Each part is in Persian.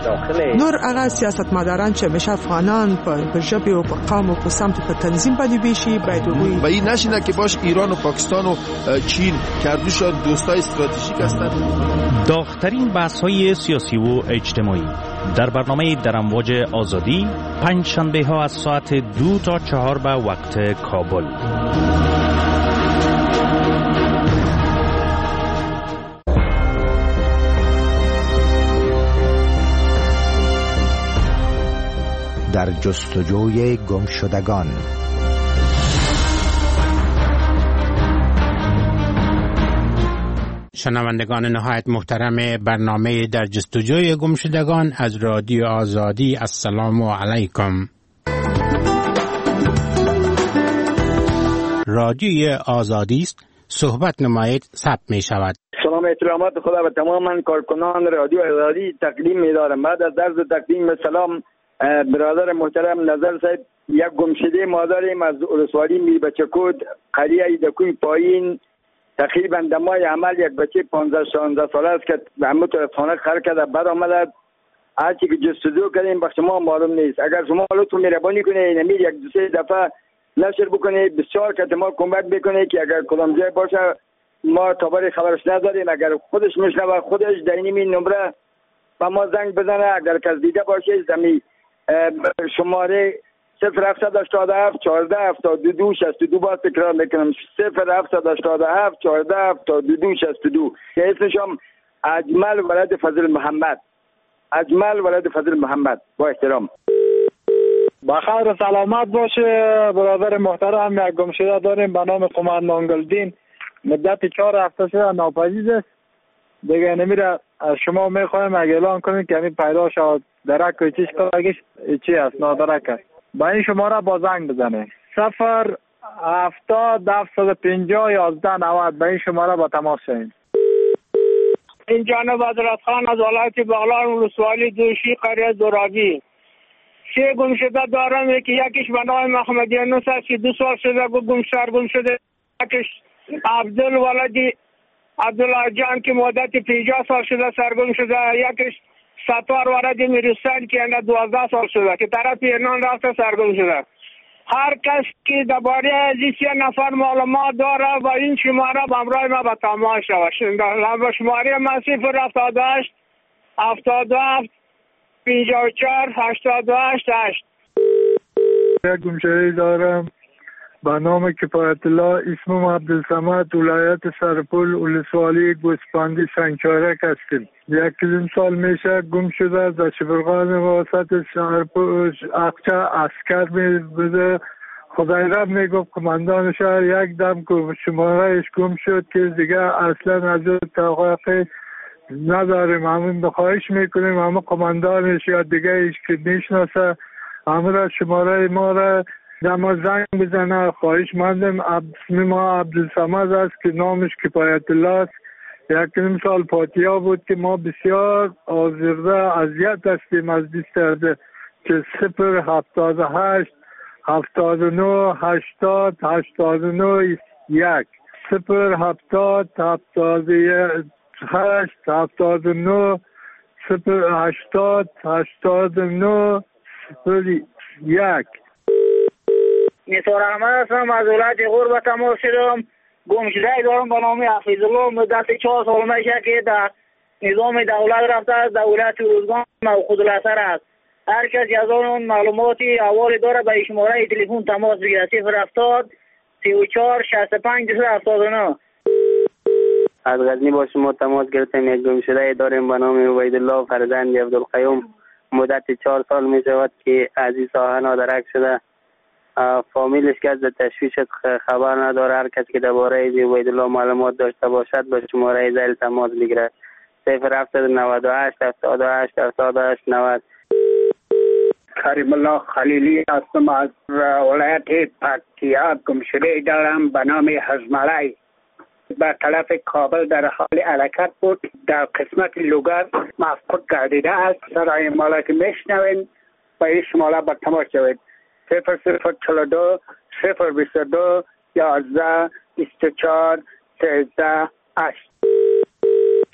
داخل نور هغه سیاستمداران چې همیشه افغانان په ژبه او په قوم او په سمت په تنظیم باندې بیشي باید وګوري و این نشینه که باش ایران و پاکستان و چین کردوشان دوستای استراتژیک هستند. داغ‌ترین بحث‌های سیاسی و اجتماعی در برنامه در امواج آزادی پنج شنبه ها از ساعت 2 تا 4 به وقت کابل. در جستجوی گمشدگان. شنوندگان نهایت محترم برنامه در جستجوی گمشدگان از رادیو آزادی، السلام علیکم. رادیو آزادی است، صحبت نمایید ثبت می شود. سلام احترامات خدا به تمام کارکنان رادیو آزادی تقدیم می دارم. بعد از عرض تقدیم سلام برادر محترم نظر صاحب، یک گمشده ما داریم از ولسوالی میر بچکود قریه دکوی پایین. تقریبا دمای عمل یک بچه 15-16 ساله است که به همه طرف خانه خر کرده بر آمده. هرچی که جستجو کردیم بخش ما معلوم نیست. اگر شما لطف مهربانی کنید نمیر یک دو سه دفعه نشر بکنید، بسیار که ما کمک بکنید که اگر کدام جای باشه ما تابر خبرش نداریم. اگر خودش میشنوه خودش در این نمره با ما زنگ بزنه. اگر کس دیده باشه زمین شماره 0787 14 72 62 باز تکرار میکنم 0787 14 72 62 که اسمشم اجمل ولد فضل محمد. اجمل ولد فضل محمد. با احترام. بخیر و سلامت باشه برادر محترم. یک گمشده داریم به نام قماندان گلدین، مدت 4 هفته شده ناپدید است. دیگه نمیره. از شما میخوایم اگه اعلان کنید که همین پیدا شد درک و چیش کنگیش چی است نادرک است. با این شماره با زنگ بزنه 070 750 11 90. به این شماره با تماس شوید. این جانب حضرت خان از ولایت بغلان ولسوالی دوشی قریه زرابی. 3 گمشده دارم. یکیش به نام محمد یونس است که 2 سال شده گم شده. یکیش عبدال ولدی عبدالله جان که مدت 50 سال شده سرگم شده. یکیش ستار ولدی میرسن که 12 سال شده که طرف ایران رفته سرگم شده. هر کس که درباره از این 3 نفر معلومات داره و این شماره به همراه ما به تماس شود. به شماره من 078 77 54 88 8. یک گمشده دارم به نام کفایت الله، اسمم عبدالصمد، ولایت سرپل ولسوالی گوسپندی سنگچارک هستیم. 1 سال میشه گم شده. در شبرغان واسط سرپل اقچه عسکر میبوده. خدای رب میگفت کماندان شهر یک دم که شمارهش گم شد که دیگه اصلا از توقع نداریم. همون بخواهش میکنیم همه کماندانش یا دیگه ایش که میشناسه همه را شماره ما را ما زنگ بزنه. خواهش مندم. اسم ما عبدالصمد است که نامش کفایت الله است. 1 سال پاتیا بود که ما بسیار آزرده اذیت هستیم از دیسترده که 078 79 80 89 1 070 78 79 080 89 1. نثار احمد هستم از ولایت غور به تماس شدم. گمشده دارم به نام حفیظ الله. مدت 4 سال میشه که در نظام دولت رفته است. دولت روزگان موخوذ الاثر است. هر کسی از آن معلوماتی احوالی داره به شماره تلفن تماس بگیرد 070 34 65 279. از غزنی با شما تماس گرفتم. یک گمشده داریم به نام عبیدالله فرزند عبدالقیوم. مدت 4 سال می شود که از این ساحه نادرک شده. فامیلش که از تشویش خبر نداره. هر کسی که درباره عبیدالله معلومات داشته باشد با شماره ذیل تماس بگیرد 0798 78 78 90. کریم الله خلیلی هستم از ولایت پکتیا. گمشده دارم به نام حزملای. به طرف کابل در حال حرکت بود. در قسمت لوگر مفقود گردیده است. سرای مالا که میشنوین با این شماره با تماس شوید 0042 022 11 24 13 8.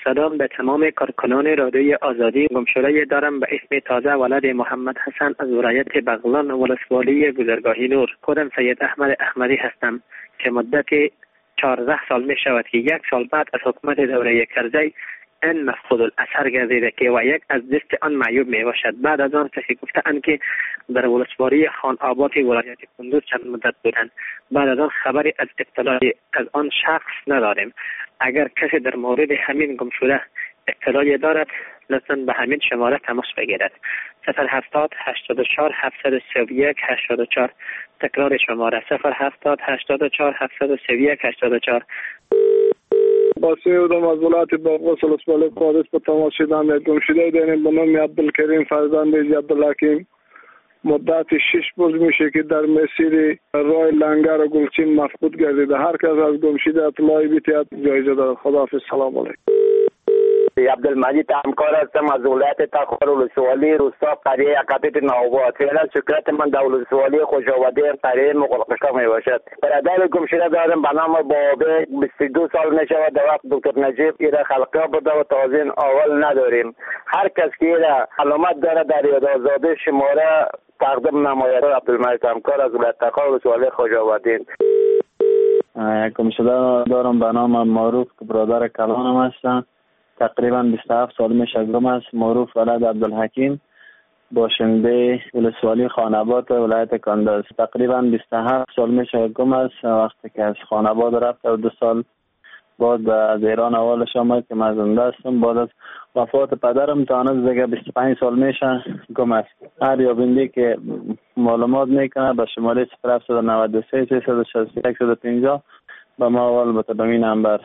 سلام به تمام کارکنان رادیوی آزادی. گمشده دارم به اسم تازه ولد محمد حسن از ولایت بغلان ولسوالی گذرگاهی نور. خودم سید احمد احمدی هستم که مدت 14 سال می شود که 1 سال بعد از حکومت دوره کرزی این مفقود الاثر گردیده که و یک از دست آن معیوب می باشد. بعد از آن کسی گفتند که در ولسوالی خان آباد ولایت کندوز چند مدت بودند. بعد از آن خبری از اطلاعی از آن شخص نداریم. اگر کسی در مورد همین گم شده اطلاعی دارد لطفاً به همین شماره تماس بگیرد. 070 84 731 84. تکرار شماره 070 84 731 84. باسی بودم از ولایت بغلان ولسوالی قادس به تماس شدم. یک گم شده داریم به نام عبدالکریم فرزند عبدالحکیم. مدت 6 روز میشه که در مسیر راه لنگر و گلچین مفقود گردیده. هر کس از گم شده اطلاعی بیتید جایزه دارد. خداحافظ. سلام علیکم. عبدالمجید همکار هستم از ولایت تخار ولسوالی روستا قریه اکاتیت نوبات. فعلا شکایت من در ولسوالی خوشآبادی قریه مغلقشتا می باشد. برادر گم شده دارم به نام بابه 22 سال می شود. در وقت دکتر نجیب ایره خلقه بوده و تازه اول نداریم. هر کس که ایره علامت داره در یاد آزادی شماره تقدیم نماید. عبدالمجید همکار از ولایت تخار ولسوالی خوشآبادی. گم شده دارم به نام معروف که برادر کلانم هستم. تقریبا 27 سال میشه گم است. معروف ولد عبدالحکیم باشنده ولسوالی خاناباد ولایت کندوز. تقریبا 27 سال میشه گم است. وقتی که از خاناباد رفت و 2 سال بعد از ایران اولش آمد که من زنده هستم. بعد از وفات پدرم تا هنوز دیگه 25 سال میشه گم است. هر یابنده که معلومات میکنه به شماره 0793 361 150 به ما اول به نمبر.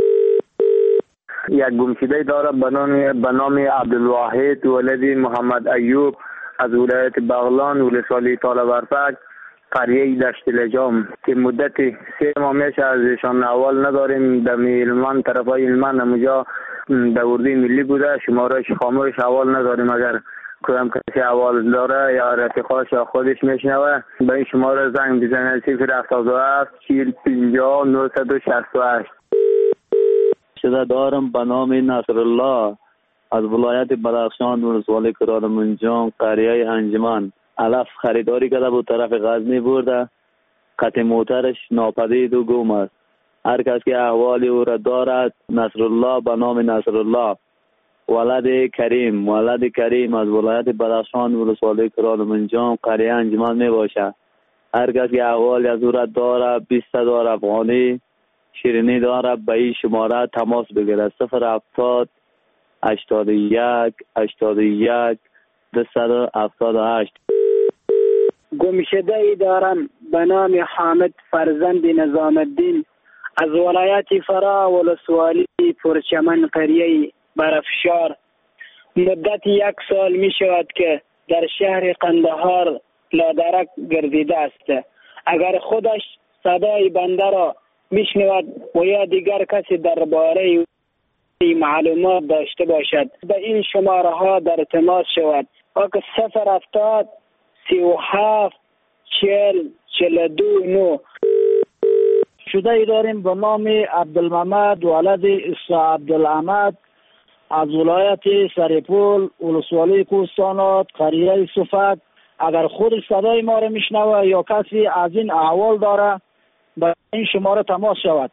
یک گمشده دارم به نام عبدالواحد ولد محمد ایوب از ولایت بغلان ولسوالی طالبرفک قریه دشت لجام که مدت 3 ماه میشه از ایشان اول نداریم. در علمان طرفای علمان همونجا در اردوی ملی بوده. شمارهش خاموش اول نداریم. اگر کدام کسی اول داره یا رفیقاش یا خودش میشنوه به این شماره زنگ بزنه. 077 40 50 968. شده دارم به نام نصرالله از ولایت بدخشان ولسوالی کران منجان قریه انجمن. علف خریداری کرده بود طرف غزنی برده. قطع موترش ناپدید و گم است. هر کس که احوالی او را دارد نصرالله به نام نصرالله ولد کریم از ولایت بدخشان ولسوالی کران منجان قریه انجمن می باشد. هر کس که احوالی از او را دارد 20,000 افغانی شیرینی داره به این شماره تماس بگیرد. 070 81 81 278. گمشده ای دارم به نام حامد فرزند نظام الدین از ولایت فرا ولسوالی پرچمن قریه برفشار. مدت 1 سال می شود که در شهر قندهار لادرک گردیده است. اگر خودش صدای بنده را میشنود و یا دیگر کسی درباره معلومات داشته باشد به این شماره ها در تماس شود. 070 37 40 42 9. شده ای داریم به نام عبدالمحمد ولد عیسی عبدالحمد از ولایت سرپول ولسوالی کوهستانات قریه صفت. اگر خودش صدای ما را میشنوه یا کسی از این احوال داره با این شماره تماس شود.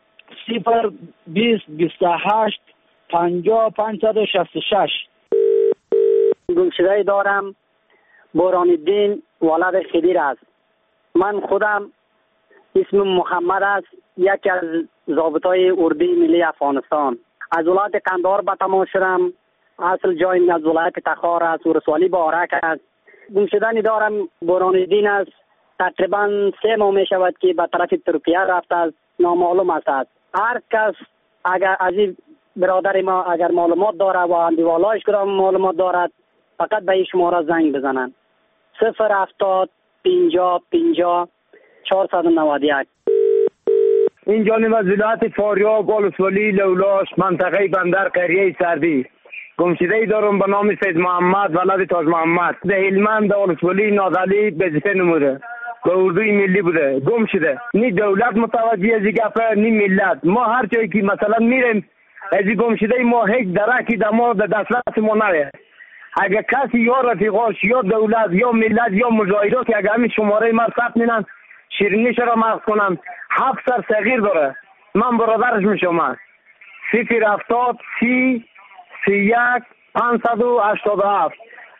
020 28 50 566. گمشده دارم بوران الدین ولد خدیر است. من خودم اسم محمد است. یکی از ضابطای اردوی ملی افغانستان. از ولایت قندهار به تماس شدم. اصل جایم از ولایت تخار است. ولسوالی بارک است. گمشده دارم بوران الدین است. تقریبا 3 ماه می شود که به طرف ترکیه رفته است. نامعلوم است. هر کس اگر از این برادر ما اگر معلومات داره و اندیوالایش کدام معلومات دارد فقط به این شماره زنگ بزنن. 070 50 50 491. این جانب از ولایت فاریاب ولسوالی لولاش منطقه بندر قریه سردی. گمشده دارم به نام سید محمد ولد تاج محمد. در هلمند ولسوالی نازعلی وظیفه نموده. به اردوی ملی بوده. گم شده. نی دولت متوجه از گفه نی ملت. ما هر جایی که مثلا میریم از گم شده ما هیچ درکی در ما در دسترس ما نیست. اگر کسی یا رفیقاش یا دولت یا ملت یا مجاهدات که اگر همین شماره ما ثبت مینن شیرینیش را مغز کنن 7 سر صغیر داره. من برادرش میشم. 070 30 31 587.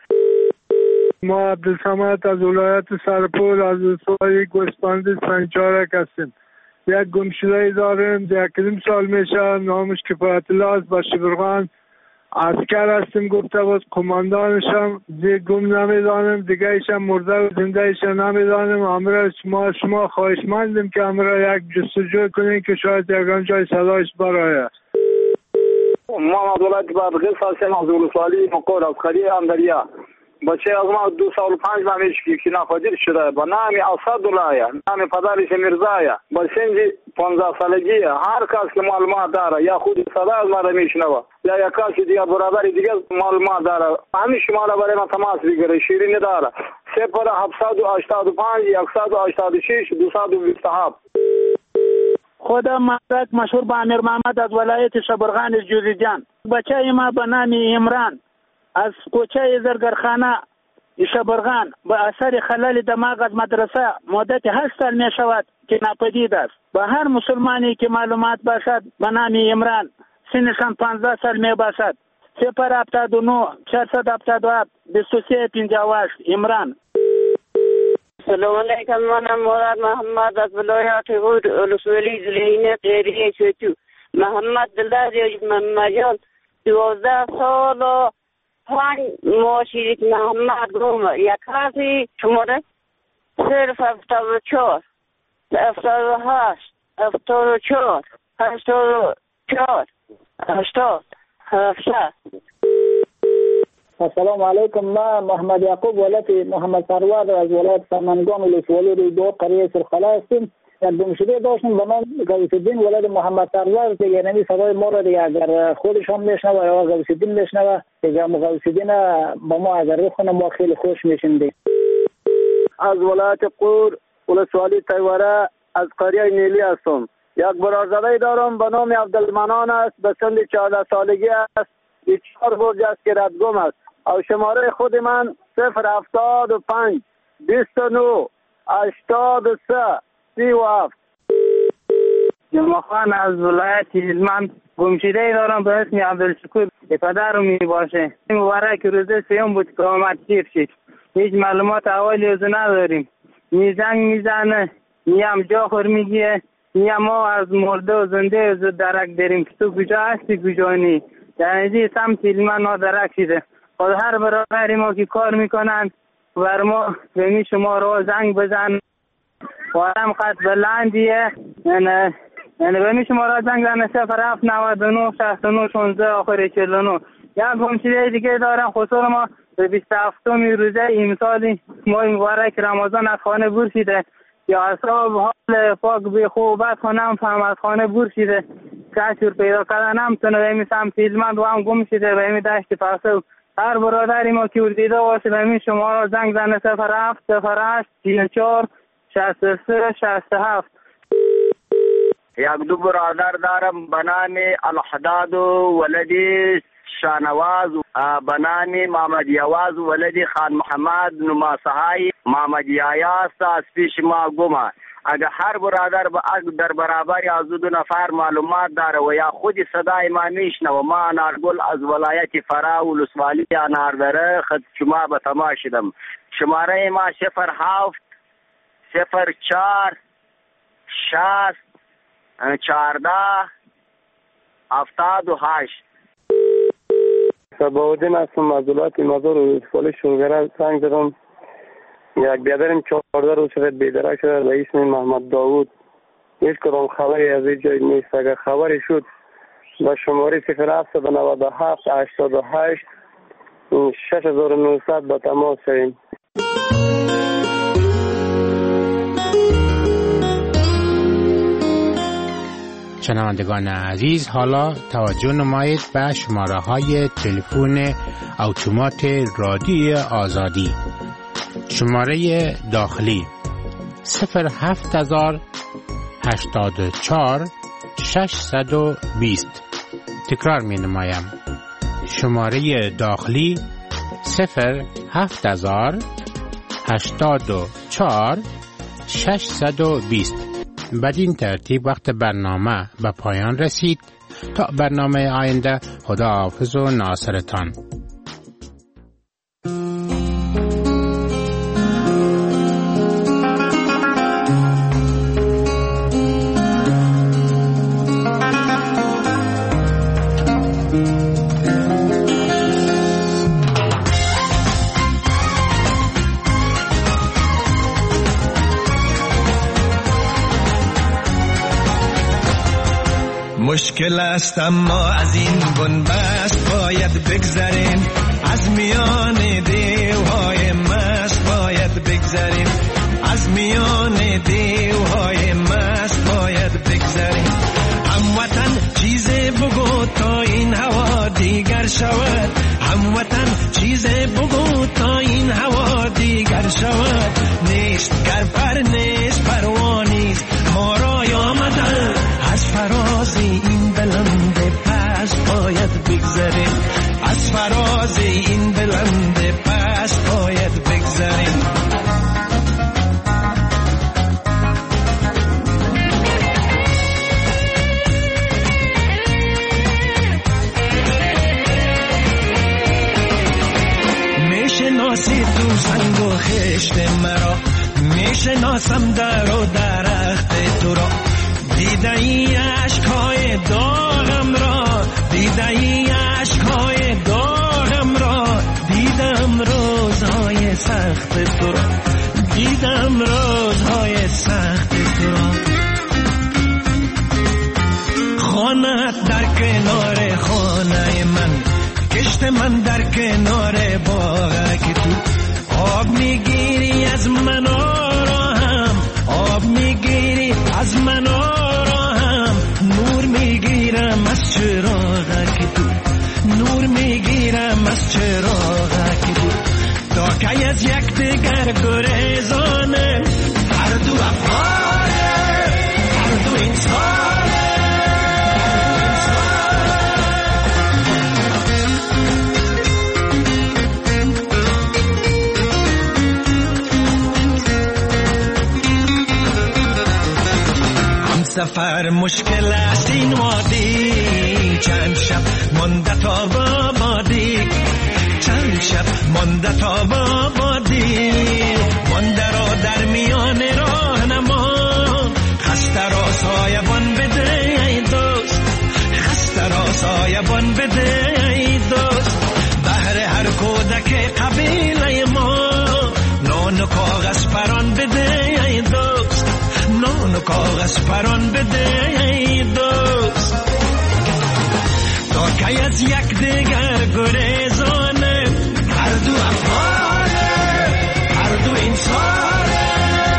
ما عبدالصمد از ولایت سرپول از ولسوالی گوسپندی سنگچارک هستیم. یک گمشده داریم 1 سال میشه. نامش کفایت الله است. با شبرغان عسکر هستیم. گفته باز قماندانشم گم نمیدانیم، دیگه ایشم مرده و زنده ایشم نمیدانیم. امروز شما خواهشمندیم که امروز یک جستجو کنیم که شاید یکان جای صدایش برآید. ما از ولایت بادغیس هستیم از ولسوالی مقور از قریه اندریا. بچه از ما 2 سال و 5 ماه که ناپدید شده با نام اسدالله، نام پدرش میرزا، با سن 15 سالگی. هر کس که معلومات داره یا خود صدا از ما را میشنوه یا یک کسی دیگه برادری دیگه معلومات داره همین شما را برای ما تماس بگیره. شیرینی داره 0785 186 227. خودم مدرک مشهور با امیر محمد از ولایت شبرغان جوزیجان. بچه ما به نام عمران از کوچه زرگرخانه شبرغان با اثر خلل دماغ از مدرسه مدت 8 سال می شود که ناپدید است. با هر مسلمانی که معلومات باشد به نام عمران سنشان 15 سال می باشد. 079 477 2358 عمران. سلام علیکم. منم مراد محمد از ولایت هود ولسوالی زلینه قریه چوچو. محمد دلدار مجان 12 سال و 5 ماه شریک محمد گم. یک کسی شماره 074 78 74 84 80 70. السلام علیکم. من محمد یعقوب ولایت محمد سروار از ولایت سمنگان ولسوالی دو قریه سرخلا هستیم. یک گمشده داشتیم به نام غوث الدین ولد محمد سروار که یعنی صدای ما را دیگه اگر خودشان میشنوه یا غوث الدین میشنوه دیگه غوث الدین با ما اگر بخونه ما خیلی خوش میشیم. از ولایت قور ولسوالی تیوره از قریه نیلی هستم. یک برادرزاده دارم به نام عبدالمنان است. به سن 14 سالگی است. 4 برج است که ردگم است. او شماره خود من 075 29 83 37. جمعخان از ولایت هلمند گمشده دارم به اسم عبدالشکور که پدرم می باشه. مبارک روزه سیوم بود که آمد تیر شد. هیچ معلومات اولی از نداریم. نی زنگ میزنه نی هم جا خور میگیه نی ما از مرده و زنده از درک داریم که تو کجا هستی کجا نی. یعنی سمت هلمند ها درک شده. خود هر برادری ما که کار میکنن بر ما به شما رو زنگ بزن وارم قد بلندیه یعنی به شما را زنگ زنه 07 99 69 16 آخر 49. یک گمشده دیگه دارم خصوصا ما به 27 روزه امسال ماه مبارک رمضان از خانه برشیده یا اصحاب حال پاک به خوبت خانم فهم از خانه برشیده کشور پیدا کردنم تونه به این سمت هلمند و هم گم شده به این دشت پاسو. هر برادری ما که دیده باشه به شما را زنگ زنه 07 08 34 63 67. یک دو برادر دارم به نام الحداد ولدی شانواز به نام محمد یواز ولدی خان محمد نماسهای محمد یایاست از پیش ما گمه. اگر هر برادر در برابر از 2 نفر معلومات داره و یا خود صدای ما میشنوه ما انارگل از ولایت فرا ولسوالی اناردره خد شما به تماس شدم. شماره ما 07 04 60 14 78. صباح‌الدین هستم از ولایت مزار ولسوالی شونگره زنگ زدم. یک بیادرم 14 روز شده بیدرک شده به اسم محمد داوود. هیچ کدام خبری از این جای نیست. اگر خبری شد به شماره 0797 88 6900 به تماس شویم. شنوندگان عزیز حالا توجه نمایید به شماره های تلفن اتومات رادیوی آزادی. شماره داخلی 07084 620 تکرار می نمایم. شماره داخلی 07084-620. بدین ترتیب وقت برنامه به پایان رسید. تا برنامه آینده، خداحافظ و ناصرتان. مشکل است اما از این بنبست باید بگذریم، از میان دیوهای مست باید بگذریم، از میان دیوهای مست باید بگذریم. هموطن چیز بگو تا این هوا دیگر شود، هموطن چیز بگو تا این هوا دیگر شود. نیست گر پر نیست پروانیست ما را آمدن، از فراز این بلند پست باید بگذریم، از فراز این بلند پست باید بگذریم. میشناسی تو سنگ و خشت مرا، میشناسم در و درخت تو را. دیده ای عشقهای داغم را، دیده ای عشقهای داغم را. دیدم روزهای سخت تو را، دیدم روزهای سخت تو را. خانه‌ات در کنار خانه من، کشت من در کنار باغ تو. آب میگیری از من آرام، آب میگیری از من آرام. نور میگیرم از چراغ تو، نور میگیرم از چراغ تو. تا که از یک دیگر گریزانه، هر دو افغانه، هر دو انسانه. سفر مشکل است این وادی، چند شب مانده تا بابادی، چند شب مانده تا بابادی. مانده را در میان راه نما، خسته را سایبان بده ای دوست، خسته را سایبان بده ای دوست. بهر هر کودک قبیله ما، نان و کاغذ پران بده ای دوست، نان و کاغذ پران بده ای دوست. تا که از یک دیگر گریزانه، هر دو افغانه، هر دو انسانه.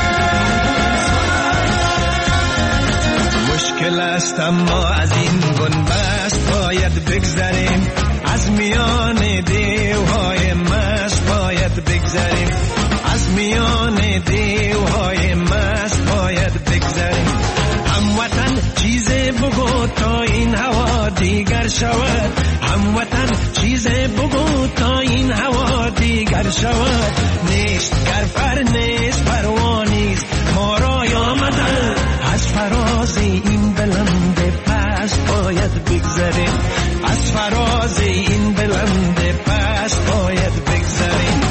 مشکل است اما از این بنبست باید بگذریم، از میان دیوهای مست باید بگذریم، از میان دیوهای مست باید بگذریم. هموطن چیز بگو تا این هوا دیگر شود، هموطن چیز بگو تا این هوا دیگر شود. نیست گر پر نیست پروانیست ما را آمدن، از فراز این بلند پست باید بگذریم، از فراز این بلند پست باید بگذریم.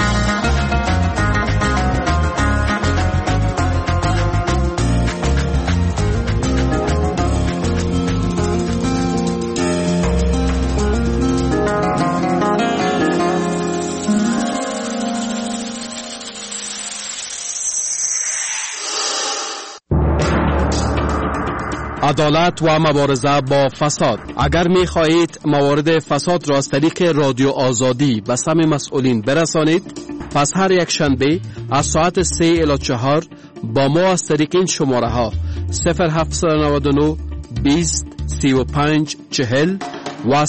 عدالت و مبارزه با فساد. اگر می خواهید موارد فساد را از طریق رادیو آزادی به سمع مسئولین برسانید، پس هر یک شنبه از ساعت 3 الی 4 با ما از طریق این شماره ها 0799 20 35 40 و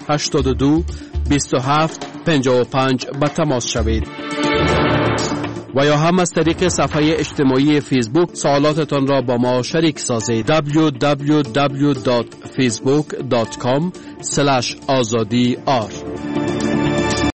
0782 27 55 به تماس شوید. و یا هم از طریق صفحه اجتماعی فیسبوک سوالاتتان را با ما شریک سازید. www.facebook.com/azadi